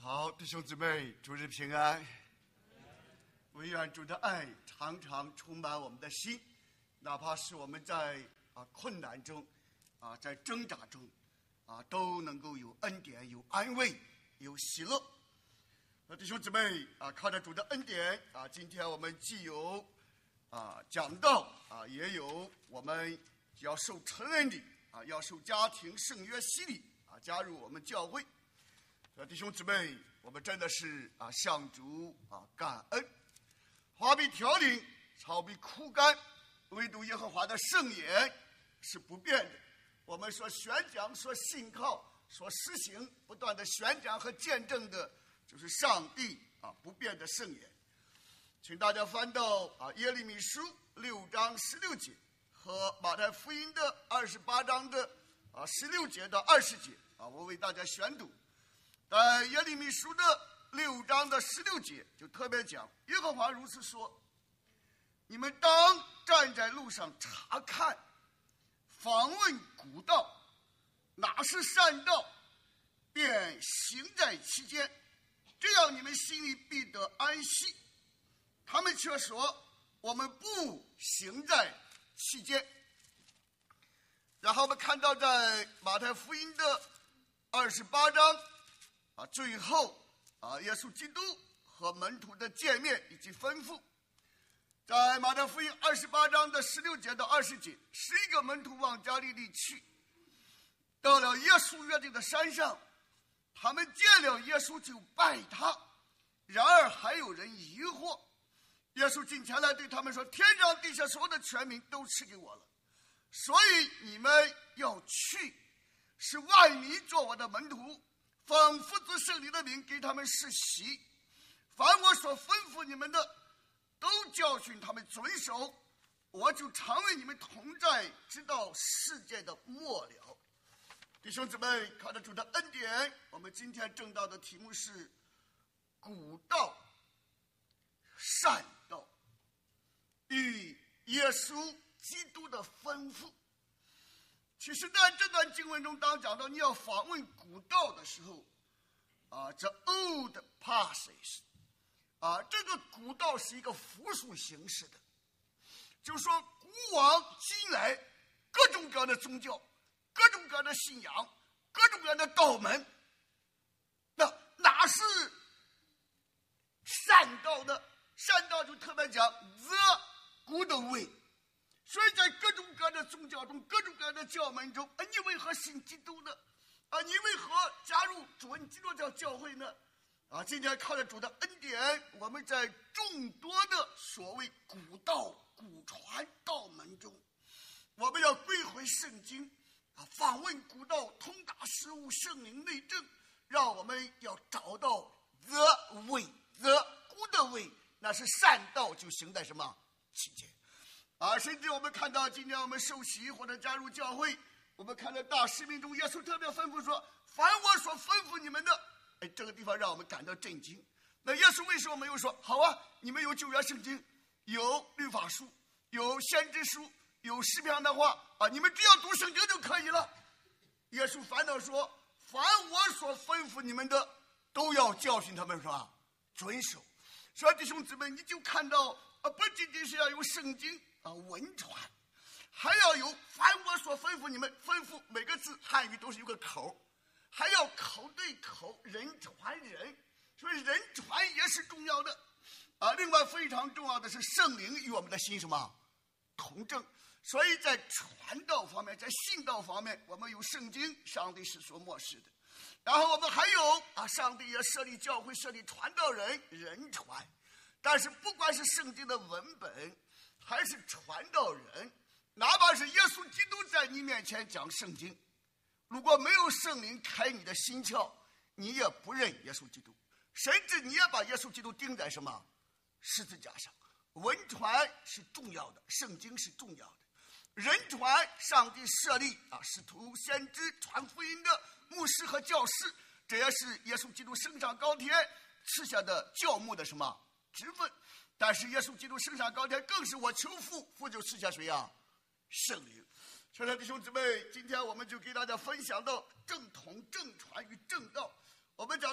好，弟兄姊妹，主日平安。唯愿主的爱常常充满我们的心，哪怕是我们在困难中，在挣扎中，都能够有恩典、有安慰、有喜乐。弟兄姊妹靠着主的恩典今天我们既有讲道也有我们要受成人礼要受家庭圣约洗礼加入我们教会。弟兄姊妹，我们真的是向主感恩。花比凋零，草比枯干，唯独耶和华的圣言是不变的。我们所宣讲、所信靠、所实行，不断的宣讲和见证的，就是上帝不变的圣言。请大家翻到耶利米书6章16节和马太福音的28章的16节到20节我为大家宣读。在耶利米书的6章的16节就特别讲，耶和华如此说：你们当站在路上查看，访问古道，哪是善道，便行在其间，这样你们心里必得安息。他们却说，我们不行在其间。然后我们看到在马太福音的28章最后耶稣基督和门徒的见面以及吩咐。在马太福音28章的16节到20节，11个门徒往加利利去，到了耶稣约定的山上，他们见了耶稣就拜他，然而还有人疑惑。耶稣进前来对他们说，天上地下所有的权柄都赐给我了，所以你们要去，使万民做我的门徒，奉父子圣灵的名给他们施洗，凡我所吩咐你们的，都教训他们遵守，我就常为你们同在，直到世界的末了。弟兄姊妹，靠着主的恩典，我们今天正道的题目是古道善道与耶稣基督的吩咐。其实在这段经文中，当讲到你要访问古道的时候这 old passages这个古道是一个复数形式的，就是说古往今来各种各样的宗教、各种各样的信仰、各种各样的道门，那哪是善道呢？善道就特别讲 the good way。所以在各种各样的宗教中、各种各样的教门中，你为何信基督呢？你为何加入主恩基督教教会呢？今天靠着主的恩典，我们在众多的所谓古道、古传道门中，我们要归回圣经访问古道，通达事物，圣灵内证，让我们要找到 the way the good way， 那是善道，就行在什么期间甚至我们看到今天我们受洗或者加入教会，我们看到大使命中耶稣特别吩咐说，凡我所吩咐你们的，这个地方让我们感到震惊。那耶稣为什么没有说，好你们有旧约圣经，有律法书，有先知书，有诗篇的话你们只要读圣经就可以了。耶稣反倒说，凡我所吩咐你们的，都要教训他们说遵守。所以弟兄姊妹，你就看到不仅仅是要有圣经文传，还要有凡我所吩咐你们，吩咐每个字汉语都是有个口，还要口对口，人传人，所以人传也是重要的另外非常重要的是圣灵与我们的心什么同证。所以在传道方面，在信道方面，我们有圣经，上帝是所漠视的。然后我们还有上帝也设立教会，设立传道人，人传。但是不管是圣经的文本还是传道人，哪怕是耶稣基督在你面前讲圣经，如果没有圣灵开你的心窍，你也不认耶稣基督，甚至你也把耶稣基督钉在什么十字架上。文传是重要的，圣经是重要的，人传上帝设立使徒先知传福音的牧师和教师，这也是耶稣基督升上高天赐下的教牧的什么职分。但是耶稣基督升上高天，更是我求父，父就赐下谁圣灵。所以弟兄姊妹，今天我们就给大家分享到正统、正传与正道。我们讲到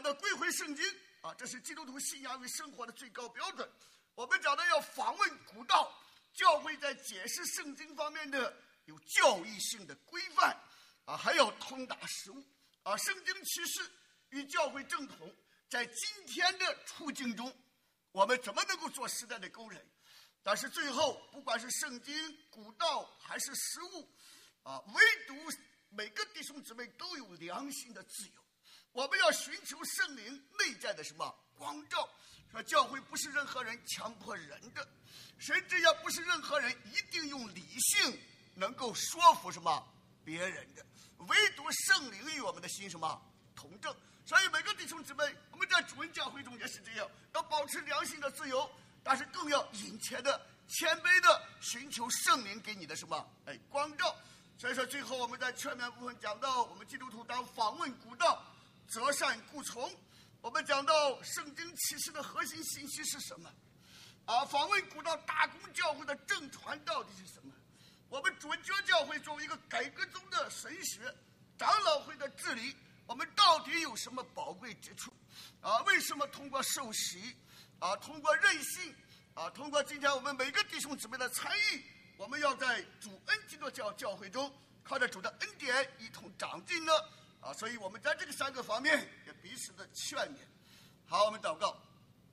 的归回圣经这是基督徒信仰与生活的最高标准。我们讲的要访问古道，教会在解释圣经方面的有教义性的规范还要通达实务圣经启示与教会正统在今天的处境中，我们怎么能够做时代的工人？但是最后，不管是圣经、古道还是实务唯独每个弟兄姊妹都有良心的自由。我们要寻求圣灵内在的什么光照？说教会不是任何人强迫人的，甚至也不是任何人一定用理性能够说服什么别人的，唯独圣灵与我们的心什么同正。所以每个弟兄姊妹，我们在主恩教会中也是这样，要保持良心的自由，但是更要殷切的、谦卑的寻求圣灵给你的什么光照。所以说最后我们在劝勉部分讲到，我们基督徒当访问古道，择善固从。我们讲到圣经启示的核心信息是什么访问古道大公教会的正传到底是什么？我们主恩教会作为一个改革中的神学，长老会的治理，我们到底有什么宝贵之处为什么通过受洗通过任性通过今天我们每个弟兄姊妹的参与，我们要在主恩基督教会中靠着主的恩典一同长进呢所以我们在这个3个方面也彼此的劝勉。好，我们祷告。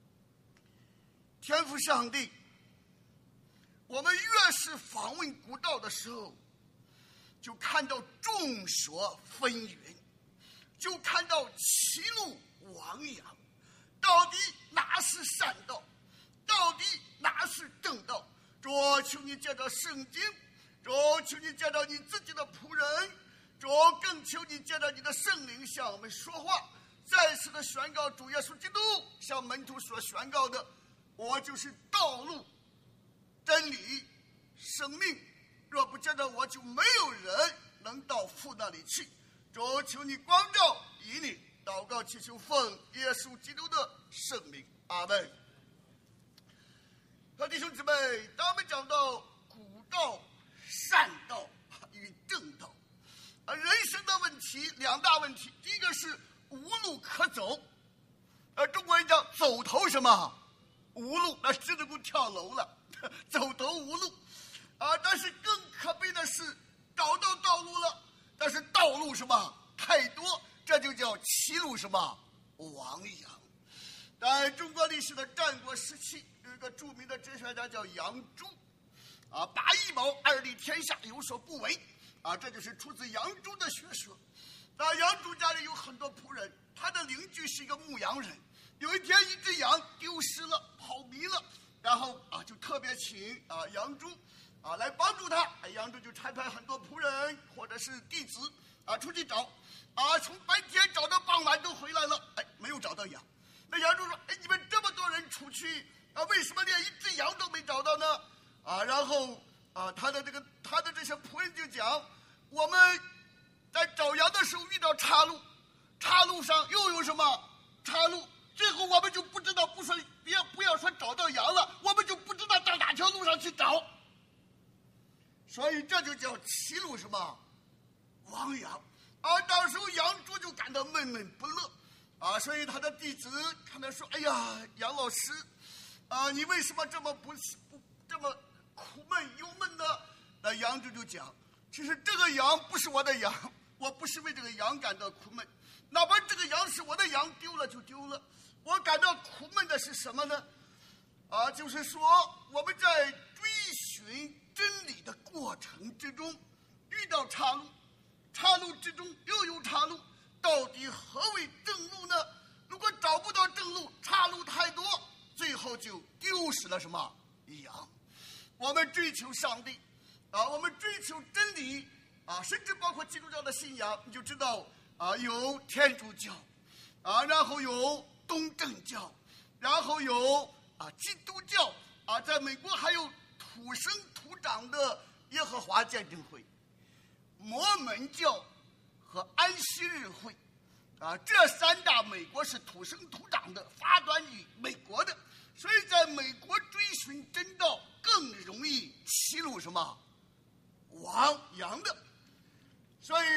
天父上帝，我们越是访问古道的时候，就看到众说纷纭，就看到歧路亡羊，到底哪是善道？到底哪是正道？主，求你借着圣经，主，求你借着你自己的仆人，主，更求你借着你的圣灵向我们说话，再次的宣告主耶稣基督向门徒所宣告的：我就是道路、真理、生命，若不借着我，就没有人能到父那里去。主，求你光照引领，祷告祈求奉耶稣基督的圣名，阿们。弟兄姊妹，当我们讲到古道、善道与正道人生的问题2大问题，第一个是无路可走中国人讲走投什么无路，那真的够跳楼了走投无路但是更可悲的是找到道路了，但是道路什么太多，这就叫歧路什么亡羊。在中国历史的战国时期，有一个著名的哲学家叫杨朱拔一毛2立天下，有所不为这就是出自杨朱的学说。杨朱家里有很多仆人，他的邻居是一个牧羊人。有一天，一只羊丢失了，跑迷了，然后就特别请杨朱来帮助他。杨朱就差派很多仆人或者是弟子出去找从白天找到傍晚都回来了，没有找到羊。那杨朱说：你们这么多人出去为什么连一只羊都没找到呢？然后他的这些仆人就讲：我们在找羊的时候遇到岔路，岔路上又有什么岔路，最后我们就不知道，不要说找到羊了，我们就不知道到哪条路上去找。所以这就叫歧路什么亡羊到时候杨朱就感到闷闷不乐所以他的弟子看他说：哎呀，杨老师你为什么这么这么苦闷忧闷呢？那杨朱就讲：其实这个羊不是我的羊，我不是为这个羊感到苦闷，哪怕这个羊是我的羊，丢了就丢了，我感到苦闷的是什么呢？就是说我们在追寻真理的过程之中遇到岔路，岔路之中又有岔路，到底何为正路呢？如果找不到正路，岔路太多，最后就丢失了什么羊。我们追求上帝我们追求真理甚至包括基督教的信仰，你就知道有天主教然后有东正教，然后有基督教在美国还有土生土长的耶和华见证会、摩门教和安息日会这3大美国是土生土长的，发端于美国的，所以在美国追寻真道更容易歧路什么亡羊的。所以弟兄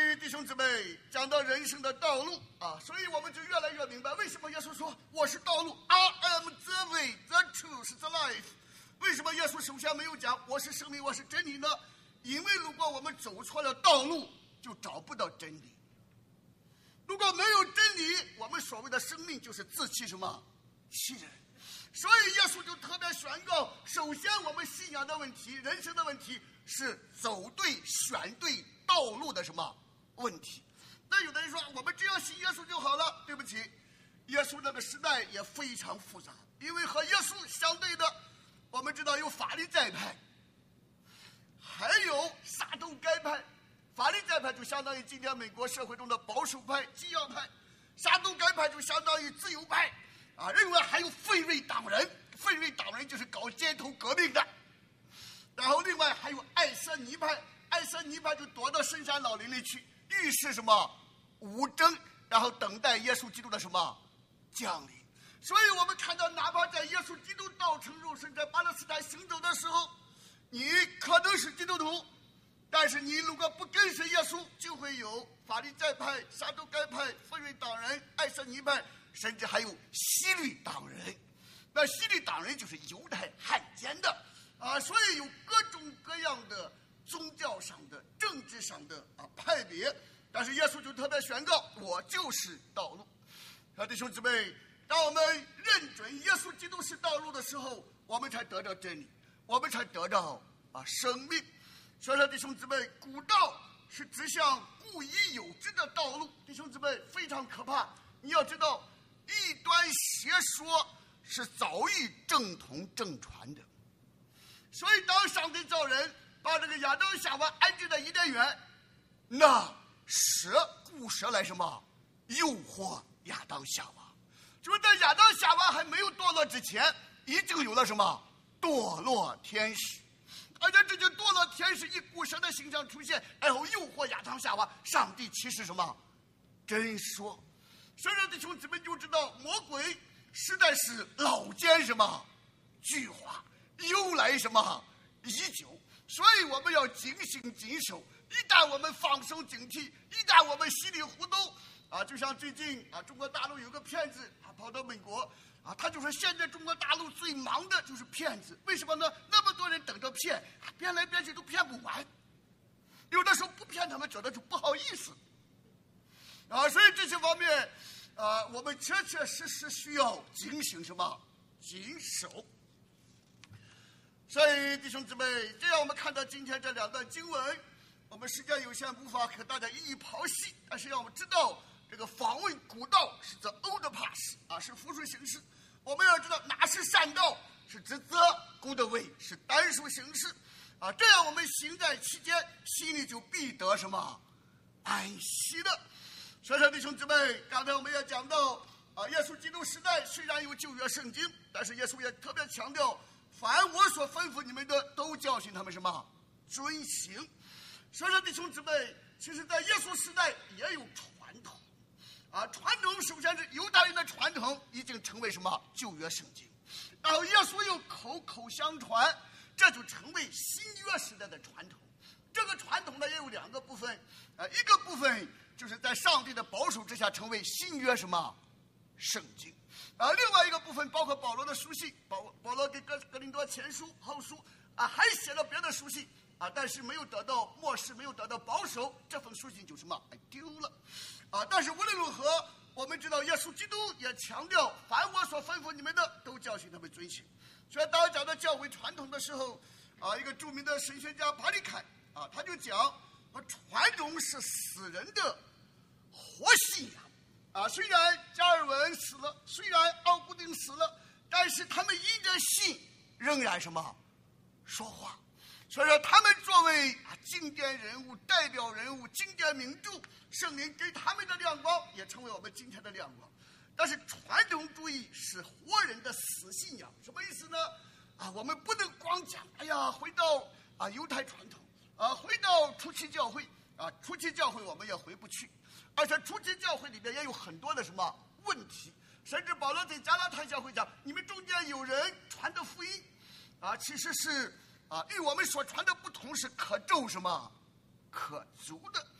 兄姊妹，讲到人生的道路啊，所以我们就越来越明白为什么耶稣说我是道路 ，I am the way, the truth, the life。为什么耶稣首先没有讲我是生命，我是真理呢？因为如果我们走错了道路，就找不到真理。如果没有真理，我们所谓的生命就是自欺什么？欺人。所以耶稣就特别宣告，首先我们信仰的问题，人生的问题是走对、选对道路的什么问题？那有的人说，我们只要信耶稣就好了。对不起，耶稣那个时代也非常复杂，因为和耶稣相对的，我们知道有法利赛派，还有撒都该派。法利赛派就相当于今天美国社会中的保守派、基要派，撒都该派就相当于自由派。另外还有废瑞党人，废瑞党人就是搞街头革命的。然后另外还有爱瑟尼派，爱瑟尼派就躲到深山老林里去，预示什么无争，然后等待耶稣基督的什么降临。所以我们看到，哪怕在耶稣基督道成肉身在巴勒斯坦行走的时候，你可能是基督徒，但是你如果不跟随耶稣，就会有法利赛派、撒都该派、废瑞党人、爱瑟尼派，甚至还有希律党人。那希律党人就是犹太汉奸的所以有各种各样的宗教上的、政治上的派别。但是耶稣就特别宣告，我就是道路。弟兄姊妹，当我们认准耶稣基督是道路的时候，我们才得到真理，我们才得到生命。所以说，弟兄姊妹，古道是指向故已有之的道路。弟兄姊妹，非常可怕。你要知道，异端邪说是早已正统正传的。所以当上帝造人，把这个亚当夏娃安置在伊甸园，那雇蛇来什么诱惑亚当夏娃，就是在亚当夏娃还没有堕落之前，已经有了什么堕落天使。而且这就堕落天使以古蛇的形象出现，然后诱惑亚当夏娃。上帝其实什么真说。所以说弟兄姊妹就知道，魔鬼实在是老奸什么巨猾，由来什么已久。所以我们要警醒谨守，一旦我们放松警惕，一旦我们稀里糊涂就像最近中国大陆有个骗子跑到美国他就说现在中国大陆最忙的就是骗子。为什么呢？那么多人等着骗，骗来骗去都骗不完，有的时候不骗他们觉得就不好意思所以这些方面我们确确实实需要警醒什么谨守。所以弟兄姊妹，这样我们看到今天这两段经文，我们时间有限，无法和大家一一剖析，但是让我们知道这个访问古道是 the old path 是复数形式。我们要知道哪是善道，是指 the good way 是单数形式这样我们行在其间，心里就必得什么安息的。所以说弟兄姊妹，刚才我们也讲到耶稣基督时代虽然有旧约圣经，但是耶稣也特别强调，凡我所吩咐你们的，都教训他们什么遵行。所以说弟兄姊妹，其实在耶稣时代也有传统传统首先是犹太人的传统已经成为什么旧约圣经，然后耶稣又口口相传，这就成为新约时代的传统。这个传统呢也有两个部分一个部分就是在上帝的保守之下成为新约什么圣经另外一个部分包括保罗的书信，保罗给哥林多前书后书还写了别的书信但是没有得到漠视，没有得到保守，这封书信就什么丢了但是无论如何，我们知道耶稣基督也强调，凡我所吩咐你们的，都教训他们遵行。所以当讲到教会传统的时候一个著名的神学家巴里凯他就讲传统是死人的活信仰虽然加尔文死了，虽然奥古丁死了，但是他们因着信仍然什么说话。所以说他们作为经典人物、代表人物、经典名著，圣灵给他们的亮光也成为我们今天的亮光。但是传统主义是活人的死信仰，什么意思呢我们不能光讲回到犹太传统回到初期教会初期教会我们也回不去，而且初期教会里面也有很多的什么问题，甚至保罗在加拉太教会讲，你们中间有人传的福音其实是与我们所传的不同，是可咒什么可足的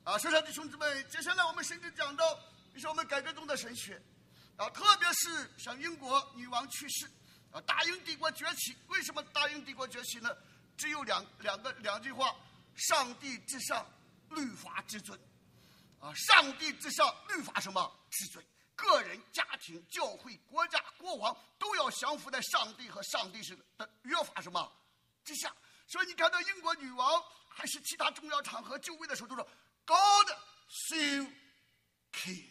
所以说弟兄姊妹，接下来我们甚至讲到，你说我们改革中的神学，特别是像英国女王去世，大英帝国崛起。为什么大英帝国崛起呢？只有两句话：上帝之上，律法之尊。上帝之上，律法什么之尊？个人、家庭、教会、国家、国王都要降服在上帝和上帝的约法什么之下。所以你看到英国女王还是其他重要场合就位的时候都说 God save King，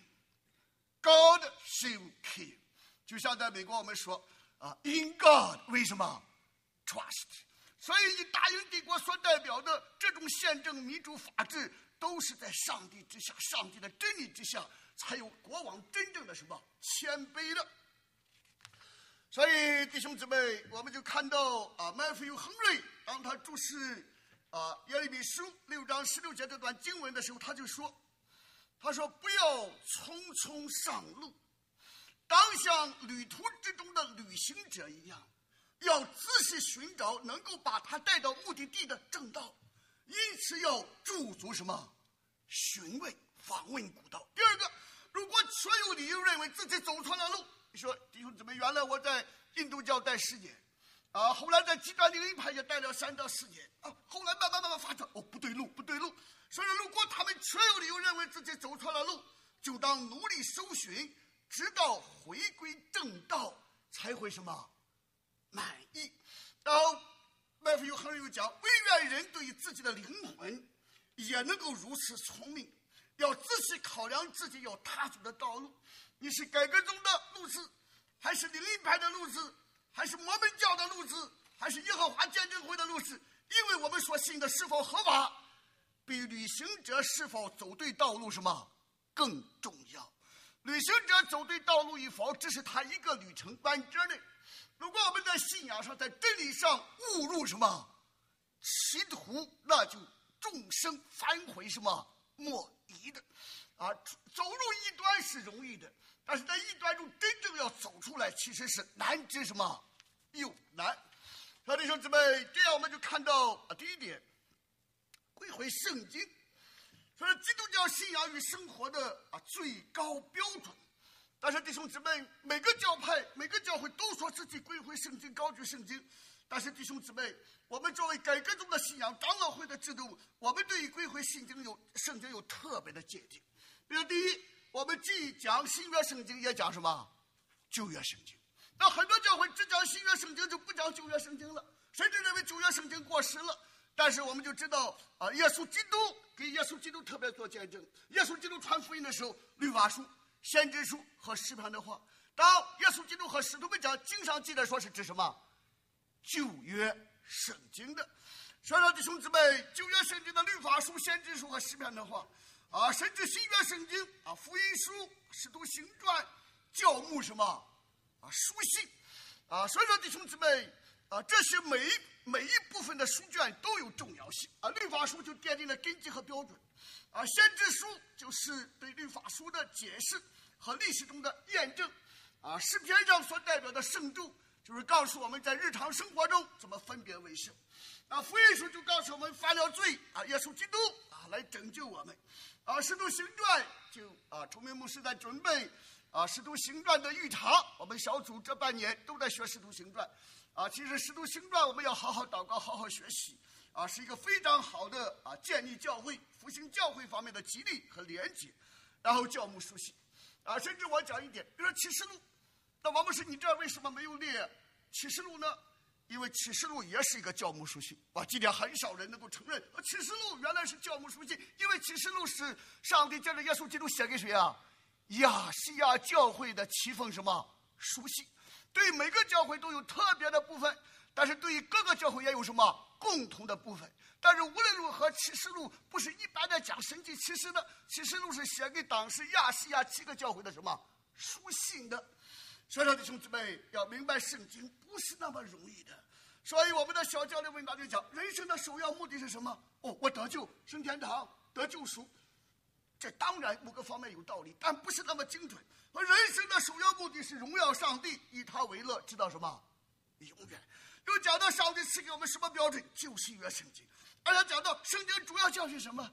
God save King。 就像在美国我们说In God 为什么 Trust。 所以以大英帝国所代表的这种宪政民主法治，都是在上帝之下，上帝的真理之下，才有国王真正的什么谦卑的。所以弟兄姊妹，我们就看到Matthew Henry当他注释耶利米书6章16节这段经文的时候，他说不要匆匆上路，当像旅途之中的旅行者一样，要仔细寻找能够把他带到目的地的正道，因此要驻足什么询问访问古道。第二个，如果所有理由认为自己走错了路，你说弟兄姊妹，原来我在印度教待10年后来在极端灵恩派也待了3到4年后来慢慢发现不对路。所以如果他们确有理由认为自己走错了路，就当努力搜寻，直到回归正道才会什么满意。然后麦弗有很有讲，唯愿人对于自己的灵魂也能够如此聪明，要仔细考量自己要踏足的道路。你是改革中的路子，还是灵恩派的路子，还是摩门教的路子，还是耶和华见证会的路子？因为我们所信的是否合法，比旅行者是否走对道路什么更重要。旅行者走对道路与否，这是他一个旅程完整的。如果我们在信仰上，在真理上误入什么歧途，那就众生反悔什么莫疑的走入异端是容易的，但是在异端中真正要走出来，其实是难之什么又难。好，弟兄姊妹，这样我们就看到第一点，归回圣经，所以基督教信仰与生活的最高标准。但是弟兄姊妹，每个教派每个教会都说自己归回圣经，高举圣经，但是弟兄姊妹，我们作为改革中的信仰长老会的制度，我们对于归回圣经有特别的界定。比如第一，我们既讲新约圣经，也讲什么旧约圣经。那很多教会只讲新约圣经，就不讲旧约圣经了，甚至认为旧约圣经过时了。但是我们就知道耶稣基督给耶稣基督特别做见证。耶稣基督传福音的时候，律法书、先知书和诗篇的话，当耶稣基督和使徒们讲经上记载说是指什么旧约圣经的。所以说弟兄姊妹，旧约圣经的律法书、先知书和诗篇的话甚至新约圣经福音书、使徒行传、教牧什么书信所以说弟兄姊妹这些每一部分的书卷都有重要性律法书就奠定了根基和标准先知书就是对律法书的解释和历史中的验证诗篇上所代表的圣度，就是告诉我们在日常生活中怎么分别为圣福音书就告诉我们犯了罪耶稣基督来拯救我们使徒行传就崇明牧师在准备使徒行传的预查，我们小组这半年都在学使徒行传其实使徒行传我们要好好祷告，好好学习是一个非常好的建立教会、复兴教会方面的激励和连结。然后教牧书信甚至我讲一点，比如说启示录，那王牧师你知道为什么没有列启示录呢？因为启示录也是一个教牧书信今天很少人能够承认启示录原来是教牧书信，因为启示录是上帝借着耶稣基督写给谁亚细亚教会的7封什么书信，对每个教会都有特别的部分，但是对于各个教会也有什么共同的部分。但是无论如何，启示录不是一般的讲神迹启示的，启示录是写给当时亚细亚7个教会的什么书信的。所以说弟兄姊妹要明白圣经不是那么容易的。所以我们的小教练问答就讲，人生的首要目的是什么？我得救，升天堂，得救赎，这当然某个方面有道理，但不是那么精准。人生的首要目的是荣耀上帝，以他为乐，直到什么永远。又讲到上帝赐给我们什么标准，就是约圣经。而且讲到圣经主要教训什么，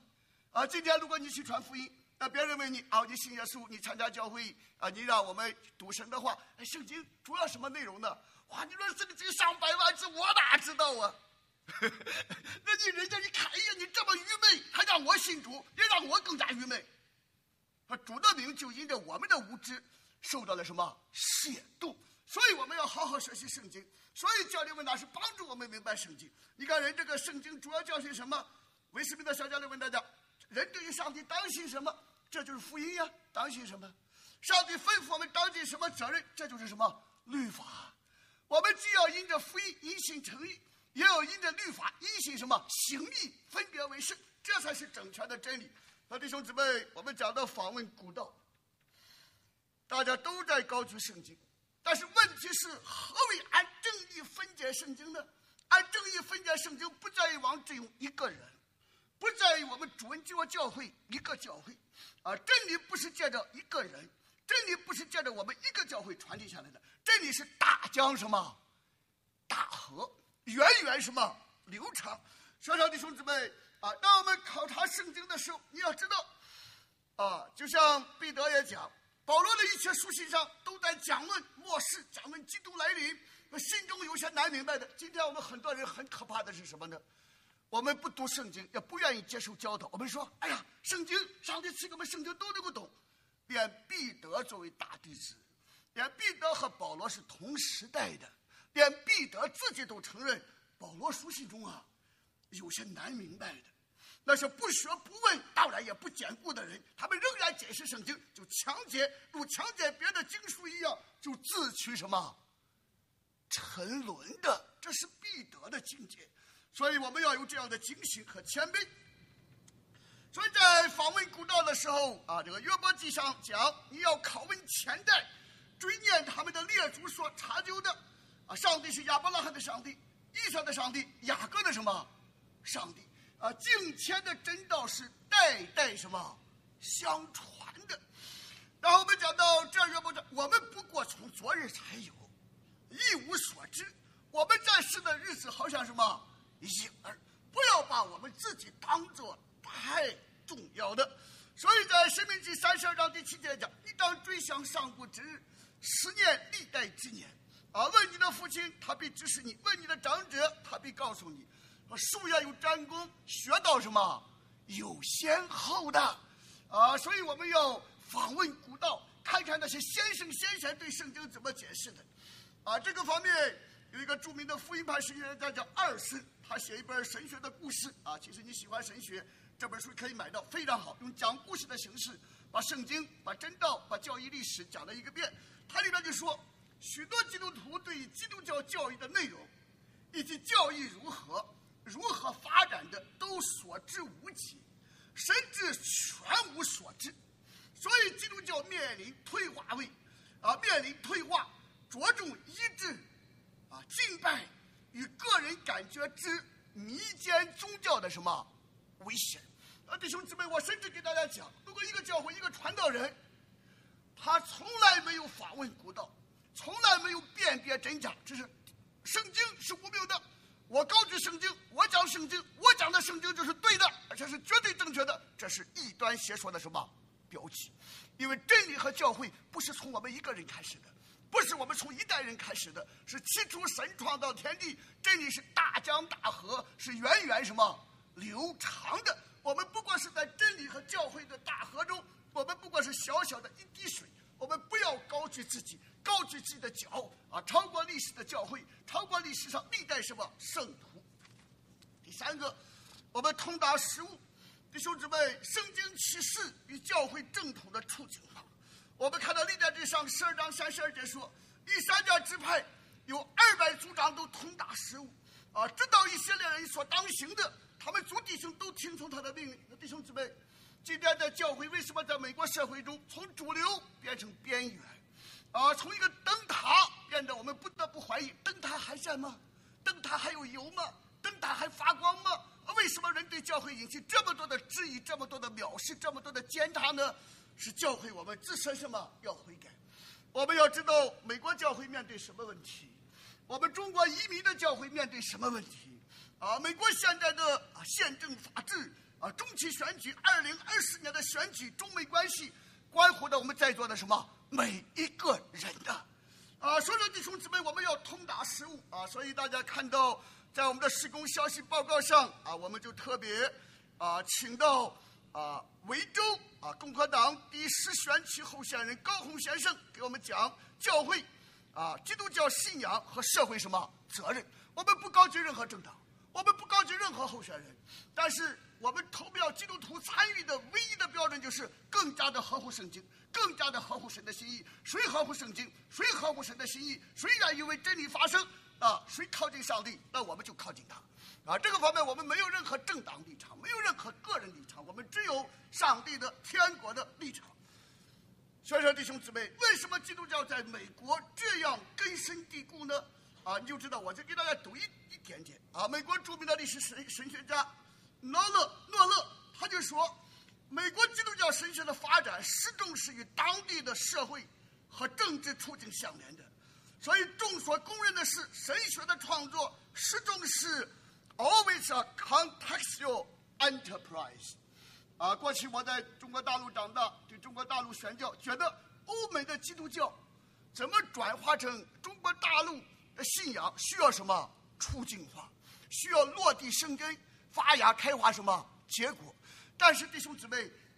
今天如果你去传福音，那别人问你你信耶稣，你参加教会你让我们读神的话，圣经主要什么内容呢？哇，你说圣经上百万字，我哪知道啊？那人家一看，哎呀，你这么愚昧，还让我信主，也让我更加愚昧。主的名就因着我们的无知受到了什么亵渎，所以我们要好好学习圣经。所以教理问答是帮助我们明白圣经。你看人这个圣经主要教训什么？威斯敏特小教理问大家，人对于上帝当信什么？这就是福音呀。当信什么？上帝吩咐我们当尽什么责任？这就是什么？律法。我们既要因着福音因信称义，也要因着律法因信什么？行义，分别为圣，这才是整全的真理。弟兄姊妹，我们讲到访问古道，大家都在高举圣经，但是问题是何为按正义分解圣经呢？按正义分解圣经不在于王只用一个人，不在于我们主恩基督教会一个教会真理不是借着一个人，真理不是借着我们一个教会传递下来的，真理是大江什么大河，源源什么流长。所以弟兄姊妹当我们考察圣经的时候，你要知道就像彼得也讲，保罗的一切书信上都在讲论末世，讲论基督来临，心中有些难明白的。今天我们很多人很可怕的是什么呢？我们不读圣经，也不愿意接受教导。我们说，哎呀，圣经，上帝赐给我们圣经都能够懂。连彼得作为大弟子，连彼得和保罗是同时代的，连彼得自己都承认保罗书信中有些难明白的。那些不学不问，当然也不坚固的人，他们仍然解释圣经，就如强奸别的经书一样，就自取什么沉沦的。这是彼得的境界。所以我们要有这样的警醒和谦卑。所以在访问古道的时候这个约伯记上讲，你要拷问前代，追念他们的列祖所查究的上帝是亚伯拉罕的上帝，以撒的上帝，雅各的什么上帝敬虔的真道是代代什么相传的。然后我们讲到这约伯，我们不过从昨日才有，一无所知。我们在世的日子好像什么影儿，不要把我们自己当作太重要的。所以在申命记32章第7节讲，你当追想上古之日，思念历代之年问你的父亲，他必指示你；问你的长者，他必告诉你。术业有专攻，学到什么有先后的所以我们要访问古道，看看那些先生先贤对圣经怎么解释的这个方面有一个著名的福音派神学家叫二森，他写一本神学的故事其实你喜欢神学，这本书可以买到，非常好，用讲故事的形式把圣经、把真道、把教义历史讲了一个遍。他里面就说，许多基督徒对于基督教教义的内容以及教义如何发展的都所知无几，甚至全无所知。所以基督教面临退化，着重医治敬拜与个人感觉之迷奸宗教的什么危险弟兄姊妹，我甚至给大家讲，如果一个教会一个传道人，他从来没有访问古道，从来没有辨别真假，这是圣经是无谬的，我高举圣经，我讲圣经，我讲的圣经就是对的，而且是绝对正确的，这是异端邪说的什么标记？因为真理和教会不是从我们一个人开始的，不是我们从一代人开始的，是起初神创造天地，真理是大江大河，是源源什么流长的。我们不过是在真理和教会的大河中，我们不过是小小的一滴水。我们不要高举自己的脚超过历史的教会，超过历史上历代什么圣徒。第三个，我们通达实务。弟兄姊妹，圣经启示与教会正统的处境我们看到历代志上12章32节说，以3家支派有200族长都通达实务知道以色列人所当行的，他们族弟兄都听从他的命令。弟兄姊妹，今天的教会为什么在美国社会中从主流变成边缘从一个灯塔变得我们不得不怀疑，灯塔还在吗？灯塔还有油吗？灯塔还发光吗？为什么人对教会引起这么多的质疑，这么多的藐视，这么多的践踏呢？是教会我们自身什么要悔改。我们要知道美国教会面对什么问题，我们中国移民的教会面对什么问题美国现在的宪政法治中期选举，2024年的选举，中美关系关乎到我们在座的什么每一个人的。所以说弟兄姊妹，我们要通达事务所以大家看到在我们的施工消息报告上我们就特别请到维州共和党第10选区候选人高虹先生给我们讲教会基督教信仰和社会什么责任。我们不高举任何政党，我们不高举任何候选人，但是我们投票基督徒参与的唯一的标准就是更加的合乎圣经，更加的合乎神的心意。谁合乎圣经，谁合乎神的心意，谁愿意为真理发声谁靠近上帝，那我们就靠近他这个方面我们没有任何政党立场，没有任何个人立场，我们只有上帝的天国的立场。所以说弟兄姊妹，为什么基督教在美国这样根深蒂固呢？你就知道，我就给大家读一点点美国著名的历史神学家诺勒他就说，美国基督教神学的发展始终是与当地的社会和政治处境相连的。所以众所公认的是，神学的创作始终是 always a contextual enterprise。过去我在中国大陆长大，对中国大陆宣教，觉得欧美的基督教怎么转化成中国大陆的信仰，需要什么处境化，需要落地生根，发芽开花什么结果。但是弟兄姊妹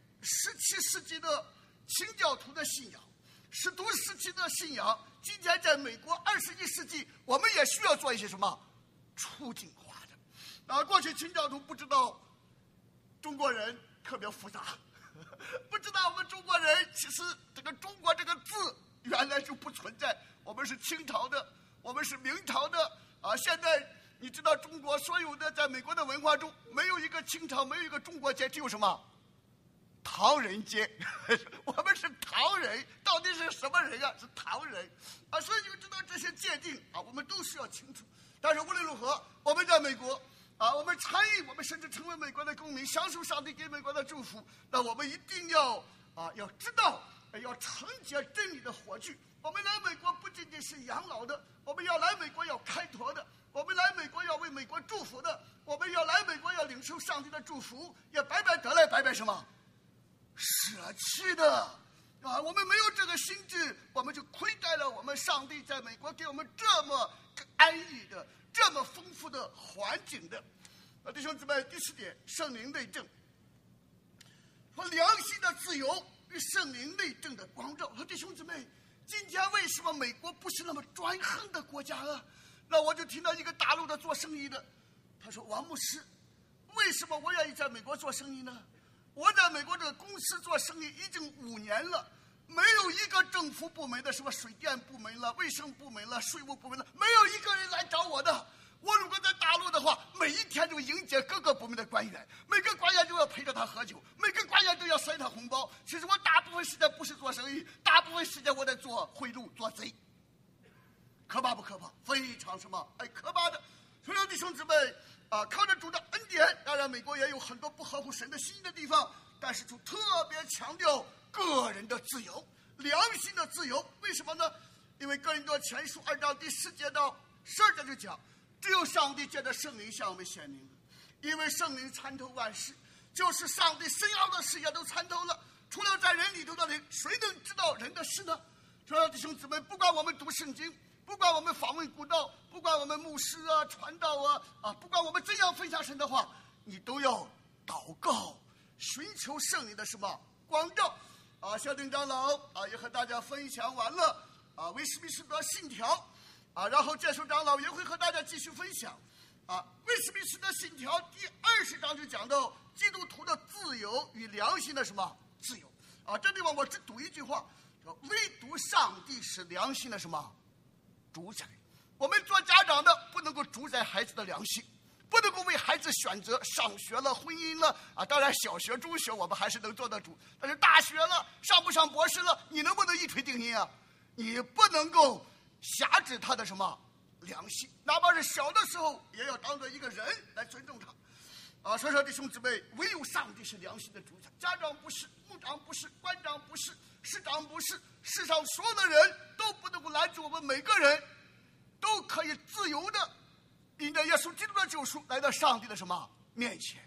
，17世纪的清教徒的信仰，使徒时期的信仰，今天在美国21世纪，我们也需要做一些什么处境化的。过去清教徒不知道中国人特别复杂，不知道我们中国人其实这个中国这个字原来就不存在，我们是清朝的，我们是明朝的现在你知道中国所有的在美国的文化中，没有一个清朝，没有一个中国节，只有什么唐人街我们是唐人，到底是什么人是唐人所以你们知道这些界定我们都需要清楚。但是无论如何，我们在美国我们参与，我们甚至成为美国的公民，享受上帝给美国的祝福，那我们一定要要知道要承接真理的火炬。我们来美国不仅仅是养老的，我们要来美国要开拓的，我们来美国要为美国祝福的，我们要来美国要领受上帝的祝福，也白白得来白白什么舍弃的我们没有这个心智，我们就亏待了我们上帝在美国给我们这么安逸的这么丰富的环境的。弟兄姊妹，第4点，圣灵内证和良心的自由与圣灵内证的光照。弟兄姊妹，今天为什么美国不是那么专横的国家那我就听到一个大陆的做生意的，他说，王牧师，为什么我愿意在美国做生意呢？我在美国这个公司做生意已经5年了，没有一个政府部门的，什么水电部门了、卫生部门了、税务部门了，没有一个人来找我的。我如果在大陆的话，每一天就迎接各个部门的官员，每个官员都要陪着他喝酒，每个官员都要塞他红包。其实我大部分时间不是做生意，大部分时间我在做贿赂、做贼。可怕不可怕？非常什么可怕的。所以弟兄姊妹靠着主的恩典，当然美国也有很多不合乎神的心意的地方，但是就特别强调个人的自由、良心的自由。为什么呢？因为哥林多前书2章第10节到12节就讲，只有上帝借着圣灵向我们显明，因为圣灵参透万事，就是上帝深奥的事也都参透了。除了在人里头的灵，谁能知道人的事呢？所以弟兄姊妹，不管我们读圣经，不管我们访问古道，不管我们牧师传道不管我们怎样分享神的话，你都要祷告，寻求圣灵的什么光照小丁长老也和大家分享完了威斯敏斯特信条然后介绍长老也会和大家继续分享威斯敏斯特信条第20章就讲到基督徒的自由与良心的什么自由这地方我只读一句话，唯独上帝是良心的什么主宰。我们做家长的不能够主宰孩子的良心，不能够为孩子选择上学了、婚姻了当然小学、中学我们还是能做得主，但是大学了，上不上博士了，你能不能一锤定音你不能够辖制他的什么良心，哪怕是小的时候也要当做一个人来尊重他所以说弟兄姊妹，唯有上帝是良心的主宰，家长不是，牧长不是，官长不是，市长不是，世上所有的人都不能够拦住我们每个人都可以自由的因着耶稣基督的救赎来到上帝的什么面前。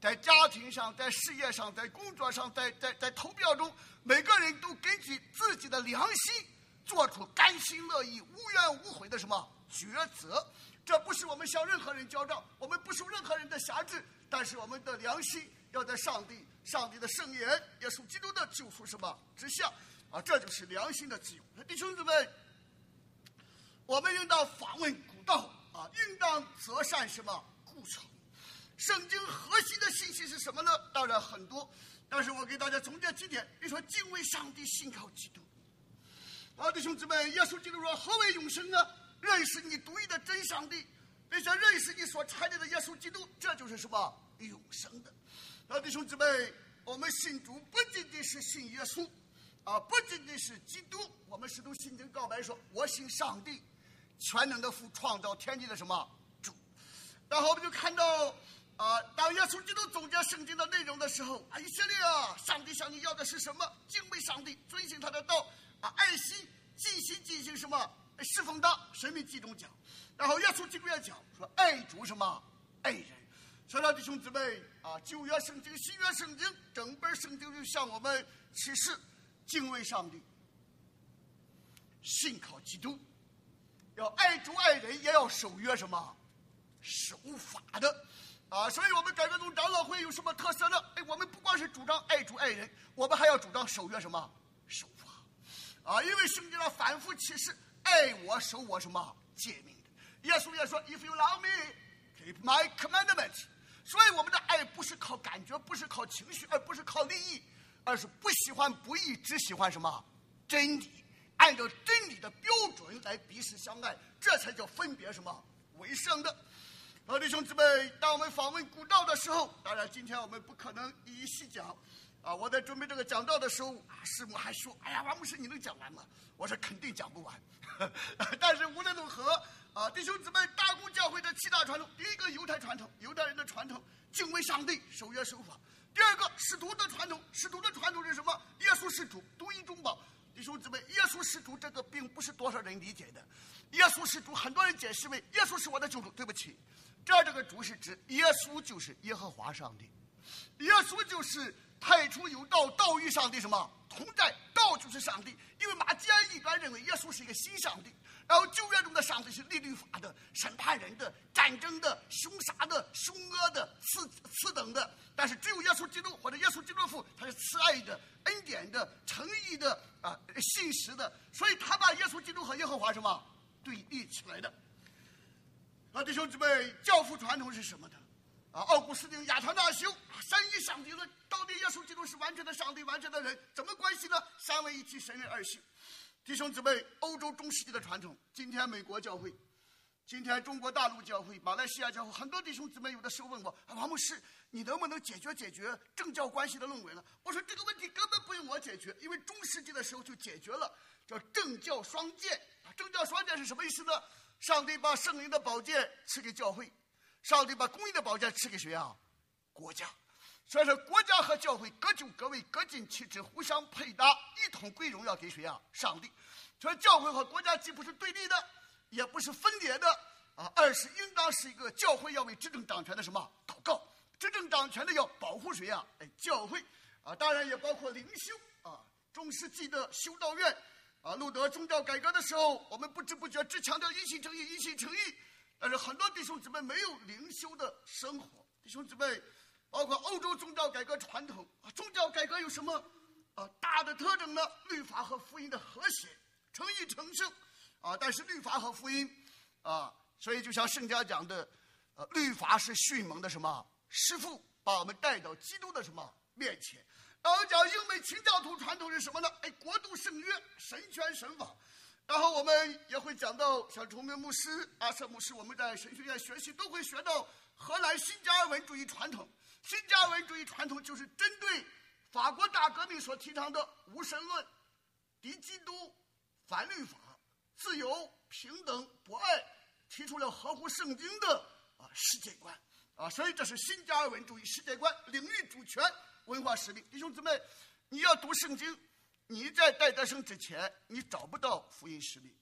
在家庭上，在事业上，在工作上，在投票中，每个人都根据自己的良心做出甘心乐意、无怨无悔的什么抉择。这不是我们向任何人交账，我们不受任何人的辖制，但是我们的良心要在上帝的圣言、耶稣基督的救赎什么之下啊，这就是良心的自由。弟兄姊妹，我们应当访问古道啊，应当择善什么固守。圣经核心的信息是什么呢？当然很多，但是我给大家总结几点。比如说敬畏上帝，信靠基督。啊，弟兄姊妹，耶稣基督说：“何为永生呢？认识你独一的真上帝，并且认识你所差来的耶稣基督，这就是什么永生的。”啊，弟兄姊妹，我们信主不仅仅是信耶稣，啊，不仅仅是基督。我们使徒信经告白说：“我信上帝，全能的父，创造天地的什么主。”然后我们就看到。当耶稣基督总结圣经的内容的时候，以色列啊，上帝向你要的是什么？敬畏上帝，遵行他的道，爱惜、尽心进行什么？侍奉他。申命记中讲，然后耶稣基督也讲说，爱主什么？爱人。所以说，弟兄姊妹啊，旧约圣经、新约圣经，整本圣经就向我们启示敬畏上帝，信靠基督，要爱主爱人，也要守约什么？守法的。所以我们改革宗长老会有什么特色呢？我们不光是主张爱主爱人，我们还要主张守约什么？守法。因为圣经上反复启示，爱我守我什么诫命的。耶稣也说 ，If you love me, keep my commandments。所以我们的爱不是靠感觉，不是靠情绪，而不是靠利益，而是不喜欢不义，只喜欢什么真理，按照真理的标准来彼此相爱，这才叫分别什么为圣的。弟兄姊妹，当我们访问古道的时候，当然今天我们不可能一一细讲。我在准备这个讲道的时候，师母还说：“哎呀，王牧师，你能讲完吗？”我说：“肯定讲不完。”但是无论如何，弟兄姊妹，大公教会的7大传统，第一个犹太传统，犹太人的传统，敬畏上帝，守约守法；第二个使徒的传统，使徒的传统是什么？耶稣是主，独一中保。弟兄姊妹，耶稣是主，这个并不是多少人理解的。耶稣是主，很多人解释为耶稣是我的救主。对不起。这个主是指耶稣就是耶和华上帝，耶稣就是太初有道，道与上帝什么同在，道就是上帝。因为马基安异端认为耶稣是一个新上帝，然后旧约中的上帝是立律法的、审判人的、战争的、凶杀的、凶恶的、次等的，但是只有耶稣基督或者耶稣基督父，他是慈爱的、恩典的、诚意的信实的，所以他把耶稣基督和耶和华什么对立起来的。弟兄姊妹，教父传统是什么呢？奥古斯丁、亚特纳修三一上帝论，到底耶稣基督是完全的上帝、完全的人，怎么关系呢？三位一体，神人二性。弟兄姊妹，欧洲中世纪的传统，今天美国教会，今天中国大陆教会、马来西亚教会，很多弟兄姊妹有的时候问我：“王牧师，你能不能解决政教关系的论文呢？”我说这个问题根本不用我解决，因为中世纪的时候就解决了，叫政教双剑。政教双剑是什么意思呢？上帝把圣灵的宝剑赐给教会，上帝把公义的宝剑赐给谁啊？国家。所以说国家和教会各就各位，各尽其职，互相配搭，一同归荣耀给谁啊？上帝。所以教会和国家既不是对立的，也不是分裂的而是应当是一个教会要为执政掌权的什么祷告，执政掌权的要保护谁啊？教会当然也包括灵修中世纪的修道院路德宗教改革的时候，我们不知不觉只强调一心诚意，一心诚意，但是很多弟兄姊妹没有灵修的生活。弟兄姊妹，包括欧洲宗教改革传统宗教改革有什么大的特征呢？律法和福音的和谐，诚意成圣但是律法和福音所以就像圣家讲的律法是迅猛的什么师傅，把我们带到基督的什么面前。然后讲英美清教徒传统是什么呢？国度圣约，神权神法。然后我们也会讲到像崇明牧师、阿瑟牧师，我们在神学院学习都会学到荷兰新加尔文主义传统。新加尔文主义传统就是针对法国大革命所提倡的无神论、敌基督、反律法、自由、平等、博爱，提出了合乎圣经的世界观所以这是新加尔文主义世界观，领域主权，文化使命。弟兄姊妹，你要读圣经，你在戴德生之前你找不到福音使命，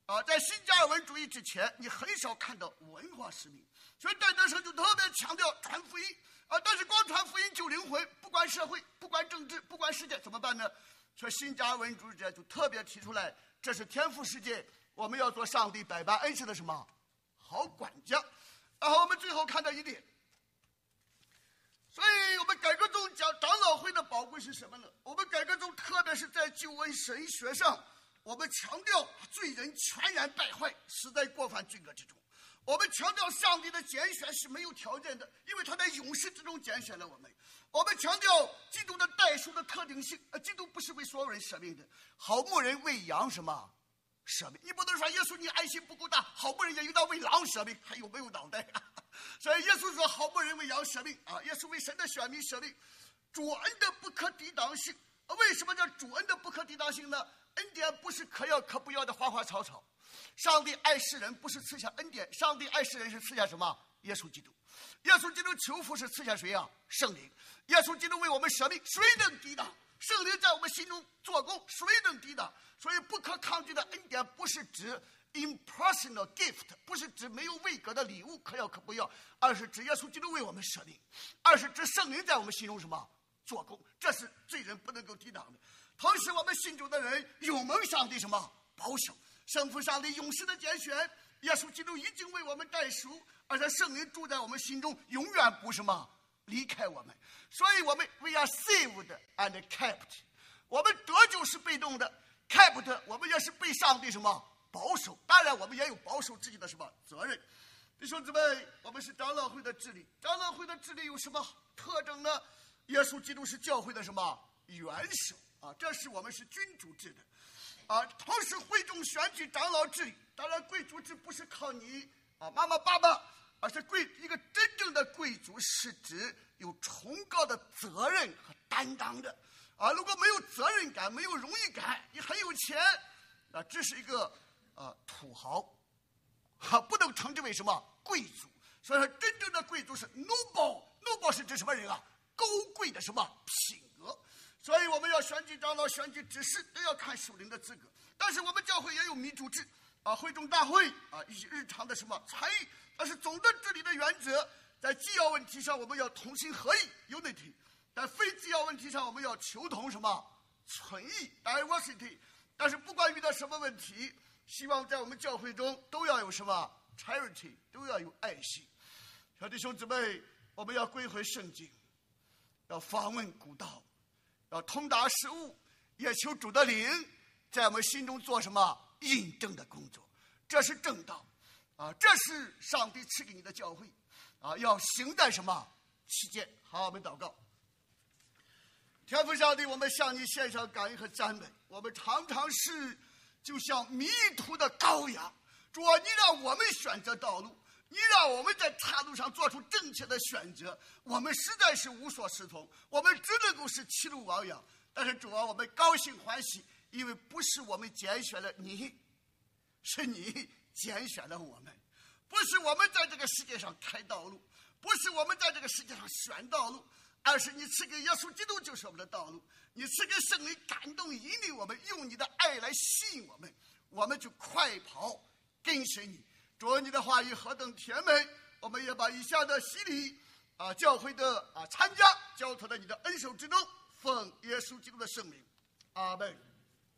在新加尔文主义之前，你很少看到文化使命，所以戴德生就特别强调传福音但是光传福音救灵魂，不管社会，不管政治，不管世界，怎么办呢？所以新加尔文主义者就特别提出来，这是天父世界，我们要做上帝百般恩赐的什么好管家。然后我们最后看到一点，所以我们改革中讲长老会的宝贵是什么呢？我们改革中特别是在救恩神学上，我们强调罪人全然败坏，死在过犯罪恶之中。我们强调上帝的拣选是没有条件的，因为他在永世之中拣选了我们。我们强调基督的代赎的特定性，基督不是为所有人舍命的。好牧人为羊什么舍命？你不能说耶稣你爱心不够大，好牧人也应当为狼舍命，还有没有脑袋所以耶稣说好牧人为羊舍命耶稣为神的选民舍命。主恩的不可抵挡性，为什么叫主恩的不可抵挡性呢？恩典不是可要可不要的花花草草。上帝爱世人不是赐下恩典，上帝爱世人是赐下什么？耶稣基督。耶稣基督求父是赐下谁圣灵。耶稣基督为我们舍命，谁能抵挡？圣灵在我们心中做工，谁能抵挡？所以不可抗拒的恩典不是指 impersonal gift， 不是指没有位格的礼物可要可不要，而是指耶稣基督为我们舍命，而是指圣灵在我们心中什么做工，这是罪人不能够抵挡的。同时我们信主的人永蒙上帝什么保守，圣父上帝永世的拣选，耶稣基督已经为我们代赎，而且圣灵住在我们心中，永远不什么离开我们。所以我们 we are saved and kept， 我们得救是被动的， kept 我们也是被上帝什么保守，当然我们也有保守自己的什么责任。弟兄姊妹，我们是长老会的治理，长老会的治理有什么特征呢？耶稣基督是教会的什么元首这是我们是君主制的同时会众选举长老治理，当然贵族制不是靠你妈妈爸爸，而是一个真正的贵族是指有崇高的责任和担当的如果没有责任感，没有荣誉感，你很有钱这是一个土豪不能称之为什么贵族。所以说真正的贵族是 noble 是指什么人高贵的什么品格。所以我们要选举长老，选举执事都要看属灵的资格。但是我们教会也有民主制会众大会以及日常的什么参与，但是总的治理的原则，在纪要问题上我们要同心合意 unity， 在非纪要问题上我们要求同什么存异 diversity。 但是不管遇到什么问题，希望在我们教会中都要有什么 charity， 都要有爱心。小弟兄姊妹，我们要归回圣经，要访问古道，要通达事物，也求主的灵在我们心中做什么印证的工作。这是正道这是上帝赐给你的教会要行在什么期间。好，我们祷告。天父上帝，我们向你献上感恩和赞美。我们常常是就像迷途的羔羊，主你让我们选择道路，你让我们在岔路上做出正确的选择，我们实在是无所适从，我们只能够是歧路亡羊。但是主我们高兴欢喜，因为不是我们拣选了你，是你拣选了我们。不是我们在这个世界上开道路，不是我们在这个世界上选道路，而是你赐给耶稣基督就是我们的道路，你赐给圣灵感动引领我们，用你的爱来吸引我们，我们就快跑跟随你。主你的话语何等甜美，我们也把以下的洗礼教会的参加交托在你的恩手之中，奉耶稣基督的圣名，阿们。